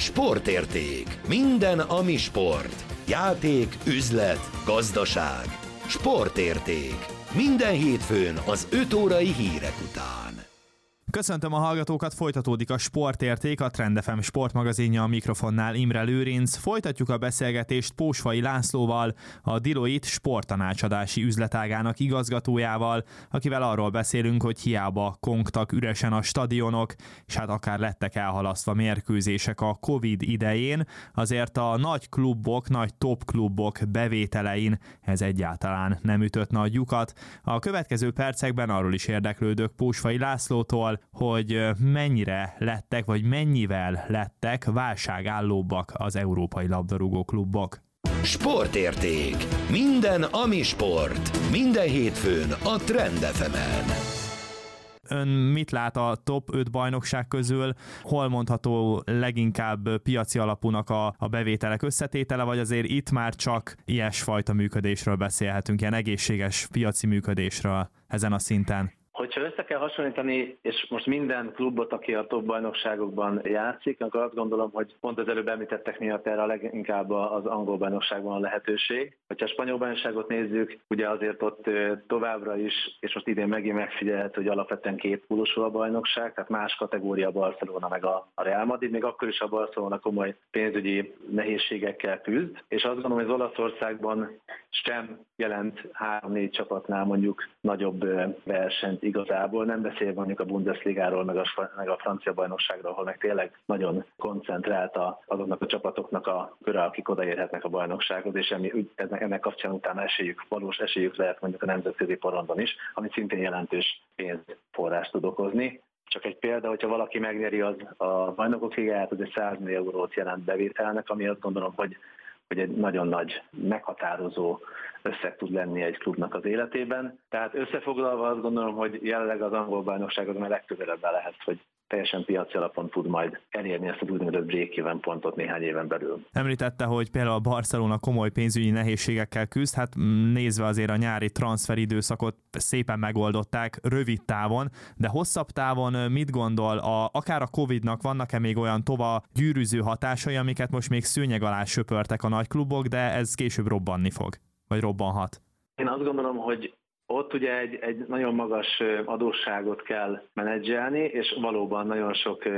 Sportérték. Minden, ami sport. Játék, üzlet, gazdaság. Sportérték. Minden hétfőn az 5 órai hírek után. Köszöntöm a hallgatókat, folytatódik a Sportérték, a Trend FM sportmagazinja, a mikrofonnál Imre Lőrinc. Folytatjuk a beszélgetést Pósfai Lászlóval, a Deloitte sporttanácsadási üzletágának igazgatójával, akivel arról beszélünk, hogy hiába kongtak üresen a stadionok, és hát akár lettek elhalasztva mérkőzések a Covid idején, azért a nagy klubok, nagy top klubok bevételein ez egyáltalán nem ütött nagy lyukat. A következő percekben arról is érdeklődök Pósfai Lászlótól, hogy mennyire lettek, vagy mennyivel lettek válságállóbbak az európai labdarúgó klubok. Sportérték. Minden, ami sport. Minden hétfőn a Trend FM-en. Ön mit lát a top 5 bajnokság közül? Hol mondható leginkább piaci alapúnak a bevételek összetétele, vagy azért itt már csak ilyesfajta működésről beszélhetünk, ilyen egészséges piaci működésről ezen a szinten? Hogyha össze kell hasonlítani, és most minden klubot, aki a top bajnokságokban játszik, akkor azt gondolom, hogy pont az előbb említettek miatt erre a leginkább az angol bajnokságban a lehetőség. Ha a spanyol bajnokságot nézzük, ugye azért ott továbbra is, és most idén megint megfigyelhető, hogy alapvetően két pólusú a bajnokság, tehát más kategória a Barcelona meg a Real Madrid, még akkor is a Barcelona komoly pénzügyi nehézségekkel küzd, és azt gondolom, hogy az Olaszországban sem jelent 3-4 csapatnál mondjuk nagyobb versenyt igazából, nem beszélve mondjuk a Bundesligáról, meg a francia bajnokságról, ahol meg tényleg nagyon koncentrált azoknak a csapatoknak a köre, akik odaérhetnek a bajnoksághoz, és ennek kapcsán utána valós esélyük lehet mondjuk a nemzetközi porondon is, ami szintén jelentős pénzforrást tud okozni. Csak egy példa, hogyha valaki megnyeri a bajnokok ligáját, az egy 100 millió eurót jelent bevételnek, ami azt gondolom, hogy egy nagyon nagy, meghatározó összeg tud lenni egy klubnak az életében. Tehát összefoglalva azt gondolom, hogy jelenleg az angol bajnokság az már legközelebb lehet, hogy teljesen piaci alapon tud majd elérni ezt az úgynevezett break-even pontot néhány éven belül. Említette, hogy például a Barcelona komoly pénzügyi nehézségekkel küzd, hát nézve azért a nyári transferidőszakot szépen megoldották rövid távon, de hosszabb távon mit gondol, akár a Covid-nak vannak-e még olyan tova gyűrűző hatásai, amiket most még szőnyeg alá söpörtek a nagyklubok, de ez később robbanni fog, vagy robbanhat? Én azt gondolom, hogy ott ugye egy nagyon magas adósságot kell menedzselni, és valóban nagyon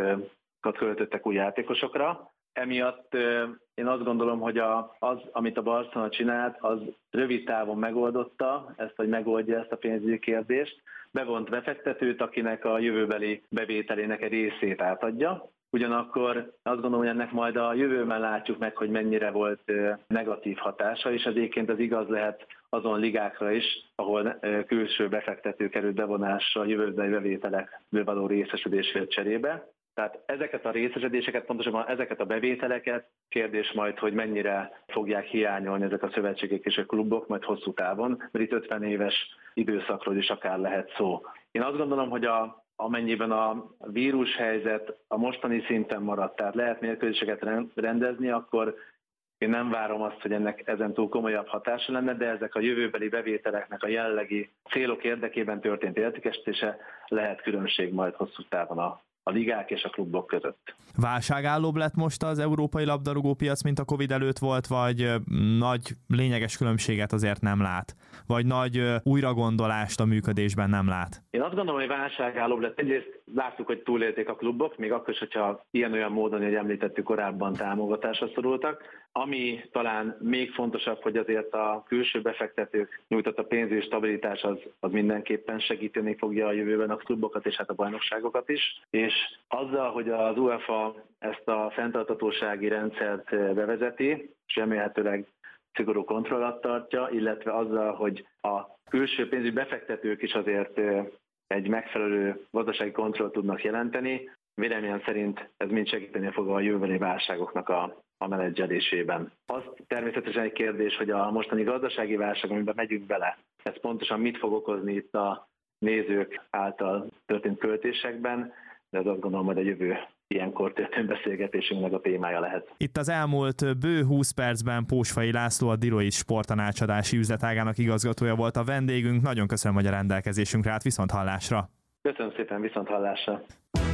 sokat költöttek új játékosokra. Emiatt én azt gondolom, hogy az, amit a Barcelona csinált, az rövid távon megoldotta ezt, vagy megoldja ezt a pénzügyi kérdést. Bevont befektetőt, akinek a jövőbeli bevételének egy részét átadja. Ugyanakkor azt gondolom, hogy ennek majd a jövőben látjuk meg, hogy mennyire volt negatív hatása, és egyébként ez igaz lehet azon ligákra is, ahol külső befektető került bevonásra a jövőbeli bevételekből való részesedésért cserébe. Tehát ezeket a részesedéseket, pontosabban ezeket a bevételeket, kérdés majd, hogy mennyire fogják hiányolni ezek a szövetségek és a klubok majd hosszú távon, mert itt 50 éves időszakról is akár lehet szó. Én azt gondolom, hogy amennyiben a vírushelyzet a mostani szinten maradt, tehát lehet mérkőzéseket rendezni, akkor én nem várom azt, hogy ennek ezen túl komolyabb hatása lenne, de ezek a jövőbeli bevételeknek a jelenlegi célok érdekében történt értékesítése lehet különbség majd hosszú távon a ligák és a klubok között. Válságállóbb lett most az európai labdarúgópiac, mint a Covid előtt volt, vagy nagy lényeges különbséget azért nem lát? Vagy nagy újragondolást a működésben nem lát? Én azt gondolom, hogy válságállóbb lett. Egyrészt láttuk, hogy túlélték a klubok, még akkor is, hogyha ilyen-olyan módon, hogy említettük korábban, támogatásra szorultak. Ami talán még fontosabb, hogy azért a külső befektetők nyújtott a pénzügyi stabilitás az mindenképpen segíteni fogja a jövőben a klubokat és hát a bajnokságokat is. És azzal, hogy az UEFA ezt a fenntarthatósági rendszert bevezeti, és remélhetőleg szigorú kontroll alatt tartja, illetve azzal, hogy a külső pénzügyi befektetők is azért egy megfelelő gazdasági kontrollt tudnak jelenteni, véleményem szerint ez mind segíteni fog a jövőbeli válságoknak a menedzselésében. Az természetesen egy kérdés, hogy a mostani gazdasági válság, amiben megyünk bele, ez pontosan mit fog okozni itt a nézők által történt költésekben, de ez azt gondolom, hogy a jövő ilyenkor történő beszélgetésünknek a témája lehet. Itt az elmúlt bő 20 percben Pósfai László, a Deloitte sporttanácsadási üzletágának igazgatója volt a vendégünk. Nagyon köszönöm, hogy a rendelkezésünkre állt. Viszonthallásra! Köszönöm szépen, viszonthallásra!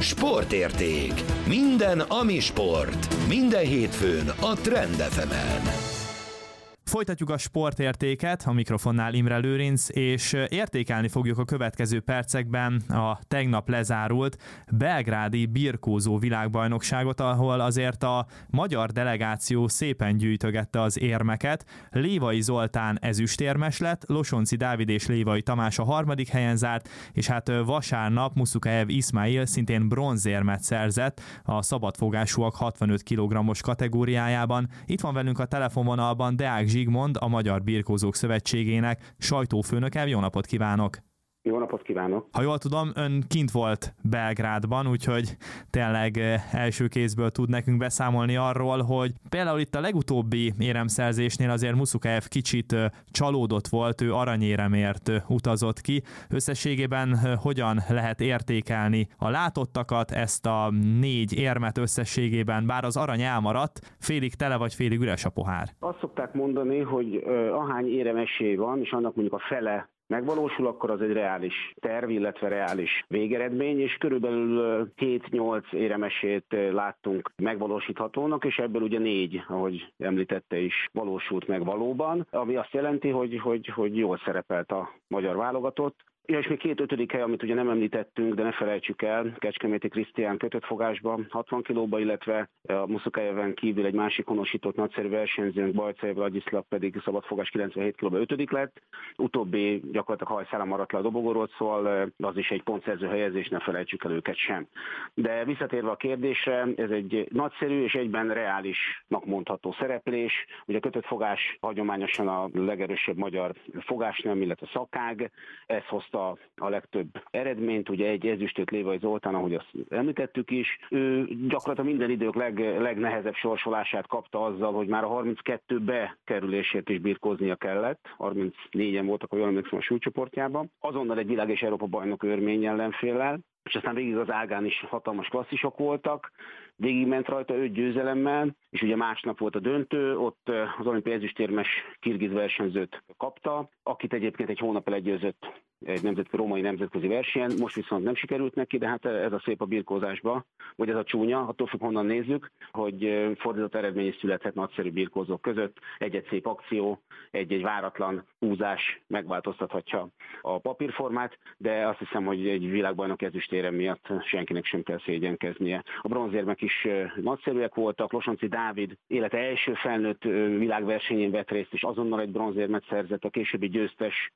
Sportérték. Minden, ami sport. Minden hétfőn a Trend FM-en. Folytatjuk a sportértéket, a mikrofonnál Imre Lőrinc, és értékelni fogjuk a következő percekben a tegnap lezárult belgrádi birkózó világbajnokságot, ahol azért a magyar delegáció szépen gyűjtögette az érmeket. Lévai Zoltán ezüstérmes lett, Losonci Dávid és Lévai Tamás a harmadik helyen zárt, és hát vasárnap Musukaev Iszmail szintén bronzérmet szerzett a szabadfogásúak 65 kg-os kategóriájában. Itt van velünk a telefonvonalban Deák Zsigmond, a Magyar Birkózók Szövetségének sajtófőnöke. Jó napot kívánok! Jó napot kívánok! Ha jól tudom, ön kint volt Belgrádban, úgyhogy tényleg első kézből tud nekünk beszámolni arról, hogy például itt a legutóbbi éremszerzésnél azért Musukaev kicsit csalódott volt, ő aranyéremért utazott ki. Összességében hogyan lehet értékelni a látottakat, ezt a 4 érmet összességében, bár az arany elmaradt, félig tele vagy félig üres a pohár? Azt szokták mondani, hogy ahány érem esély van, és annak mondjuk a fele megvalósul, akkor az egy reális terv, illetve reális végeredmény, és körülbelül 7-8 éremesét láttunk megvalósíthatónak, és ebből ugye 4, ahogy említette is, valósult meg valóban, ami azt jelenti, hogy jól szerepelt a magyar válogatott. Ja, és még 2 ötödik hely, amit ugye nem említettünk, de ne felejtsük el, Kecskeméti Krisztián kötött fogásba 60 kilóba, illetve a Musukaeven kívül egy másik honosított nagyszerű versenyzőnk, Bajcai Vladislav pedig szabadfogás 97 kilóba 5. lett. Utóbbi gyakorlatilag hajszálon maradt le a dobogóról, szóval az is egy pontszerző helyezés, ne felejtsük el őket sem. De visszatérve a kérdésre, ez egy nagyszerű és egyben reálisnak mondható szereplés. Ugye a kötött fogás hagyományosan a legerősebb magyar fogásnem, illetve szakág, ez hozta a legtöbb eredményt, ugye egy ezüstöt Lévai Zoltán, ahogy azt említettük is. Ő gyakorlatilag minden idők legnehezebb sorsolását kapta azzal, hogy már a 32-be kerülésért is birkóznia kellett. 34-en voltak, ha jól emlékszem, a súlycsoportjában. Azonnal egy világ és Európa bajnok örmény ellenféllel, és aztán végig az ágán is hatalmas klasszisok voltak, végigment rajta 5 győzelemmel, és ugye másnap volt a döntő, ott az olimpiai ezüstérmes kirgiz versenyzőt kapta, akit egyébként egy hónappal legyőzött egy római nemzetközi versenyen, most viszont nem sikerült neki, de hát ez a szép a birkózásba, vagy ez a csúnya, attól függ honnan nézzük, hogy fordított eredmény is születhet nagyszerű birkózók között, egy-egy szép akció, egy-egy váratlan húzás megváltoztathatja a papírformát, de azt hiszem, hogy egy világbajnok ezüstérem miatt senkinek sem kell szégyenkeznie. A bronzérmek is nagyszerűek voltak, Losonci Dávid élete első felnőtt világversenyén vett részt, és azonnal egy bronzérmet szerzett, a későbbi győztes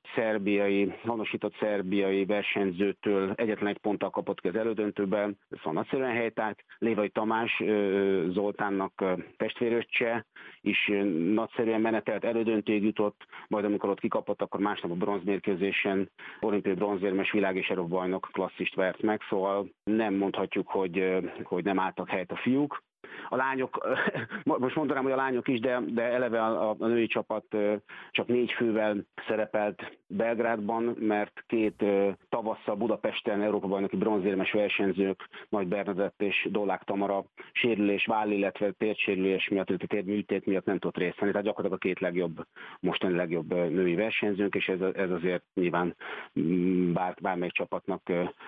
honosított szerbiai versenyzőtől egyetlen egy ponttal kapott ki az elődöntőben, szóval nagyszerűen helytált. Lévai Tamás Zoltánnak testvéröccse is nagyszerűen menetelt, elődöntőig jutott, majd amikor ott kikapott, akkor másnap a bronzmérkőzésen olimpiai bronzérmes világ és Európa bajnok klasszist vert meg, szóval nem mondhatjuk, hogy nem álltak helyt a fiúk. A lányok, most mondanám, hogy a lányok is, de eleve a női csapat csak 4 fővel szerepelt Belgrádban, mert 2 tavasszal Budapesten Európa-bajnoki bronzérmes versenyzők, Nagy Bernadett és Dollák Tamara sérülés, váll, illetve térdsérülés miatt, illetve térműtét miatt nem tudott részt venni. Tehát gyakorlatilag a 2 mostani legjobb női versenyzőnk, és ez azért nyilván bármelyik csapatnak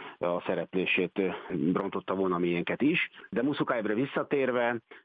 a szereplését rontotta volna miénket is. De Musukaevre visszatérve,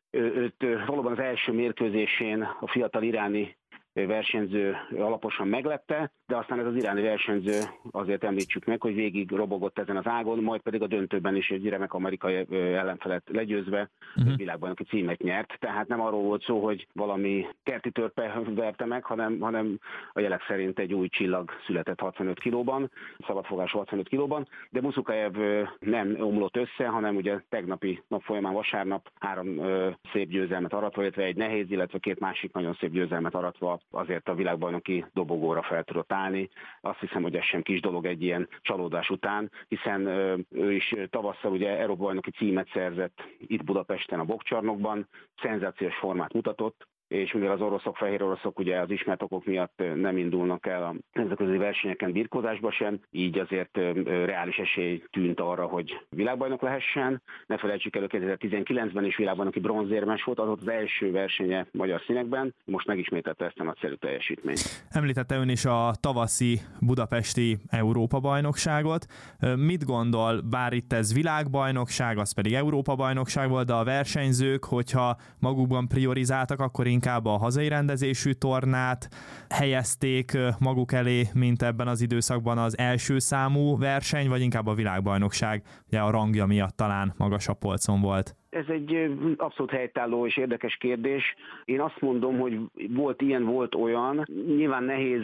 őt valóban az első mérkőzésén a fiatal iráni versenyző alaposan meglepte, de aztán ez az iráni versenyző, azért említsük meg, hogy végig robogott ezen az ágon, majd pedig a döntőben is egy remek amerikai ellenfelet legyőzve világbajnoki címet nyert. Tehát nem arról volt szó, hogy valami kerti törpe verte meg, hanem a jelek szerint egy új csillag született 65 kilóban, szabadfogás 65 kilóban, de Musukaev nem omlott össze, hanem ugye tegnapi nap folyamán vasárnap 3 szép győzelmet aratva, illetve egy nehéz, illetve 2 másik nagyon szép győzelmet aratva azért a világbajnoki dobogóra fel tudott állni. Azt hiszem, hogy ez sem kis dolog egy ilyen csalódás után, hiszen ő is tavasszal ugye Európa-bajnoki címet szerzett itt Budapesten a boxcsarnokban, szenzációs formát mutatott, és mivel az oroszok, fehér oroszok ugye az ismert okok miatt nem indulnak el a nemzetközi versenyeken birkózásba sem, így azért reális esély tűnt arra, hogy világbajnok lehessen. Ne felejtsük el, 2019-ben is világbajnoki bronzérmes volt, az volt az első versenye magyar színekben, most megismételte ezt a nagyszerű teljesítményt. Említette ön is a tavaszi budapesti Európa-bajnokságot. Mit gondol, bár itt ez világbajnokság, az pedig Európa-bajnokság volt, de a versenyzők, hogyha magukban priorizáltak, akkor inkább a hazai rendezésű tornát helyezték maguk elé, mint ebben az időszakban az első számú verseny, vagy inkább a világbajnokság, ugye a rangja miatt talán magasabb polcon volt? Ez egy abszolút helytálló és érdekes kérdés. Én azt mondom, hogy volt ilyen, volt olyan. Nyilván nehéz,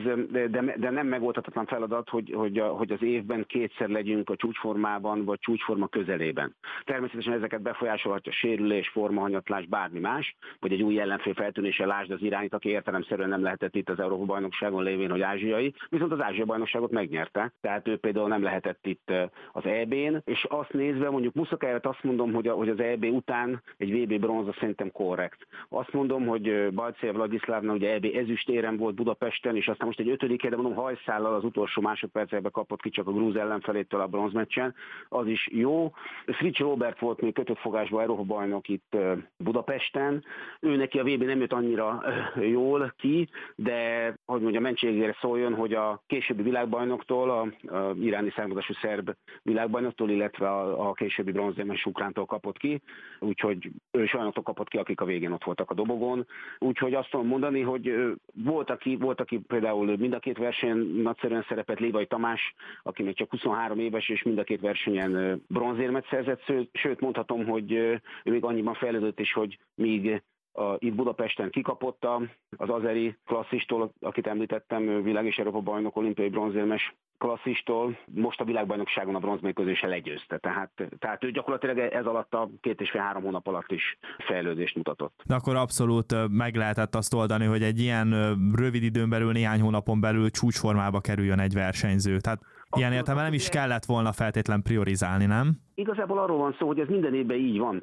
de nem megoldhatatlan feladat, hogy az évben kétszer legyünk a csúcsformában, vagy csúcsforma közelében. Természetesen ezeket befolyásolhatja sérülés, formahanyatlás, bármi más, vagy egy új ellenfél feltűnése, lásd az irányt, aki értelemszerűen nem lehetett itt az Európa-bajnokságon lévén, hogy ázsiai, viszont az Ázsia-bajnokságot megnyerte. Tehát ő például nem lehetett itt az EB-n, és azt nézve, mondjuk Muszakelyet azt mondom, hogy az EB után egy VB bronza szerintem korrekt. Azt mondom, hogy Balcev Vladiszlávna ugye EB ezüstérem volt Budapesten, és aztán most egy 5. de mondom hajszállal az utolsó másodpercekben kapott ki csak a grúz ellenfelétől a bronzmeccsen, az is jó. Frics Robert volt még kötött fogásban Európa-bajnok itt Budapesten. Ő neki a VB nem jött annyira jól ki, de hogy mondja, mentségére szóljon, hogy a későbbi világbajnoktól, a iráni származású szerb világbajnoktól, illetve a későbbi bronzérmes ukrántól kapott ki, úgyhogy ő is olyanoktól kapott ki, akik a végén ott voltak a dobogón. Úgyhogy azt tudom mondani, hogy volt, aki például mind a két versenyen nagyszerűen szerepelt, Lévai Tamás, aki még csak 23 éves, és mind a két versenyen bronzérmet szerzett, sőt mondhatom, hogy ő még annyiban fejlődött is, hogy míg itt Budapesten kikapott az azeri klasszistól, akit említettem, világ és Európa bajnok, olimpiai bronzérmes klasszistól, most a világbajnokságon a bronzmérkőzése legyőzte. Tehát ő gyakorlatilag ez alatt a 2,5-3 hónap alatt is fejlődést mutatott. De akkor abszolút meg lehetett azt oldani, hogy egy ilyen rövid időn belül, néhány hónapon belül csúcsformába kerüljön egy versenyző. Tehát ilyen értelemben nem is kellett volna feltétlen priorizálni, nem? Igazából arról van szó, hogy ez minden évben így van.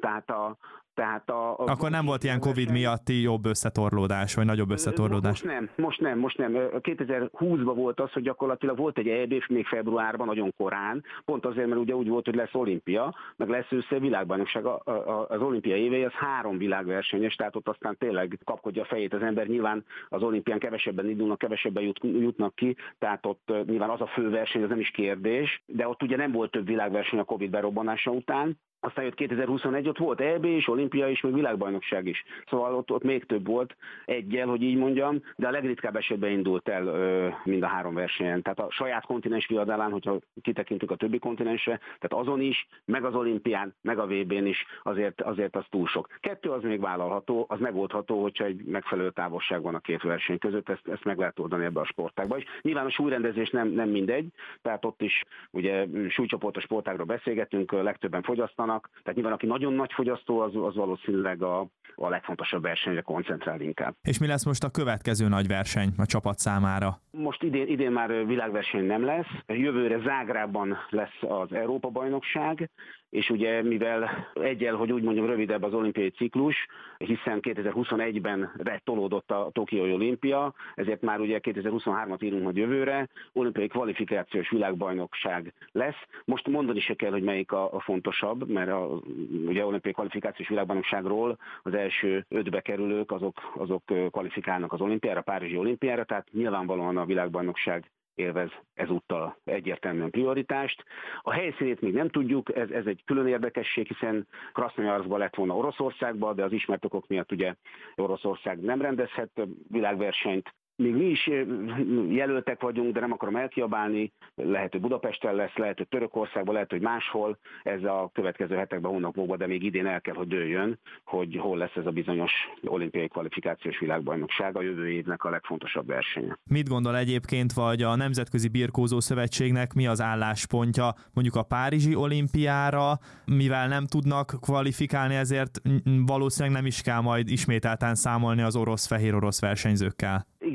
Akkor nem volt ilyen Covid miatti jobb összetorlódás, vagy nagyobb összetorlódás? Most nem. 2020-ban volt az, hogy gyakorlatilag volt egy EB még februárban, nagyon korán, pont azért, mert ugye úgy volt, hogy lesz olimpia, meg lesz össze világbajnokság. Az olimpia évei az 3 világversenyes, tehát ott aztán tényleg kapkodja a fejét az ember. Nyilván az olimpián kevesebben indulnak, kevesebben jutnak ki, tehát ott nyilván az a fő verseny, ez nem is kérdés, de ott ugye nem volt több világverseny a Covid berobbanása után. Aztán jött 2021, ott volt EB is, olimpia is, meg világbajnokság is. Szóval ott még több volt, egyel, hogy így mondjam, de a legritkább esetben indult el mind a 3 versenyen. Tehát a saját kontinens viadalán, hogyha kitekintünk a többi kontinensre, tehát azon is, meg az olimpián, meg a VB-n is azért az túl sok. 2 az még vállalható, az megoldható, hogyha egy megfelelő távolság van a 2 verseny között, ezt meg lehet oldani ebbe a sportágba is. Nyilván a súlyrendezés nem mindegy, tehát ott is ugye súlycsoportos sportágról beszélgetünk, legtöbben fogyasztanak, tehát nyilván aki nagyon nagy fogyasztó, az valószínűleg a legfontosabb versenyre koncentrál inkább. És mi lesz most a következő nagy verseny a csapat számára? Most idén már világverseny nem lesz, jövőre Zágrában lesz az Európa-bajnokság, és ugye mivel egyel, hogy úgy mondjam, rövidebb az olimpiai ciklus, hiszen 2021-ben tolódott a Tokiói olimpia, ezért már ugye 2023-at írunk majd jövőre, olimpiai kvalifikációs világbajnokság lesz. Most mondani se kell, hogy melyik a fontosabb, mert ugye olimpiai kvalifikációs világbajnokságról az első 5-be kerülők, azok kvalifikálnak az olimpiára, Párizsi olimpiára, tehát nyilvánvalóan a világbajnokság élvez ezúttal egyértelműen prioritást. A helyszínét még nem tudjuk, ez egy külön érdekesség, hiszen Krasznojarszkban lett volna Oroszországban, de az ismert okok miatt ugye Oroszország nem rendezhet világversenyt. Még mi is jelöltek vagyunk, de nem akarom elkiabálni, lehet, hogy Budapesten lesz, lehet, hogy Törökországban, lehet, hogy máshol, ez a következő hetekben, hónapokban, de még idén el kell, hogy dőljön, hogy hol lesz ez a bizonyos olimpiai kvalifikációs világbajnokság, a jövő évnek a legfontosabb versenye. Mit gondol egyébként, vagy a Nemzetközi Birkózó Szövetségnek mi az álláspontja mondjuk a Párizsi olimpiára, mivel nem tudnak kvalifikálni, ezért valószínűleg nem is kell majd ismételten számolni az fehér orosz versenyzőkkel?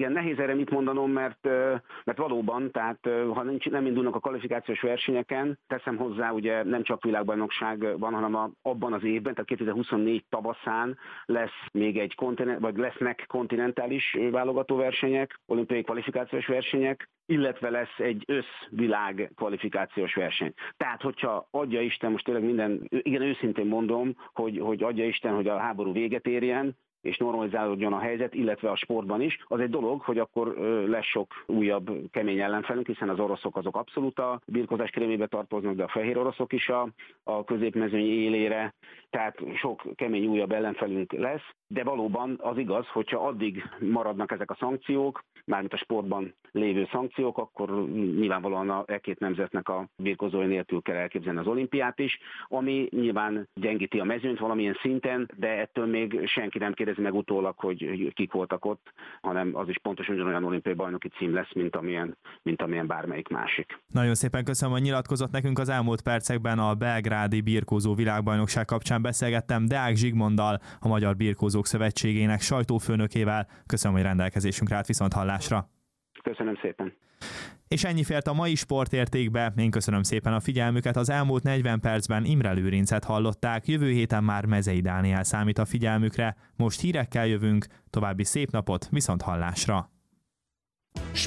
Igen, nehéz erre mit mondanom, mert valóban, tehát ha nem indulnak a kvalifikációs versenyeken, teszem hozzá, ugye nem csak világbajnokság van, hanem abban az évben, tehát 2024 tavaszán lesz még egy vagy lesznek kontinentális válogatóversenyek, olimpiai kvalifikációs versenyek, illetve lesz egy összvilág kvalifikációs verseny. Tehát, hogyha adja Isten, most tényleg igen őszintén mondom, hogy adja Isten, hogy a háború véget érjen, és normalizálódjon a helyzet, illetve a sportban is, az egy dolog, hogy akkor lesz sok újabb kemény ellenfelünk, hiszen az oroszok azok abszolút a birkózás krémébe tartoznak, de a fehér oroszok is a középmezőny élére, tehát sok kemény újabb ellenfelünk lesz, de valóban az igaz, hogyha addig maradnak ezek a szankciók, mármint a sportban lévő szankciók, akkor nyilvánvalóan a két nemzetnek a birkózói nélkül kell elképzelni az olimpiát is, ami nyilván gyengíti a mezőnyt valamilyen szinten, de ettől még senki nem kérdezi meg utólag, hogy kik voltak ott, hanem az is pontosan ugyanolyan olimpiai bajnoki cím lesz, mint amilyen bármelyik másik. Nagyon szépen köszönöm, hogy nyilatkozott nekünk. Az elmúlt percekben a belgrádi birkózó világbajnokság kapcsán beszélgettem Deák Zsigmonddal, a Magyar Birkózók Szövetségének sajtófőnökével. Köszönöm, hogy rendelkezésünkre állt, viszonthallásra. Köszönöm szépen. És ennyi fért a mai sportértékbe. Én köszönöm szépen a figyelmüket. Az elmúlt 40 percben Imre Lőrincet hallották. Jövő héten már Mezei Dániel számít a figyelmükre. Most hírekkel jövünk. További szép napot, viszonthallásra.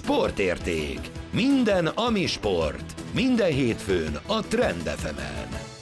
Sportérték. Minden, ami sport. Minden hétfőn a Trend FM-en.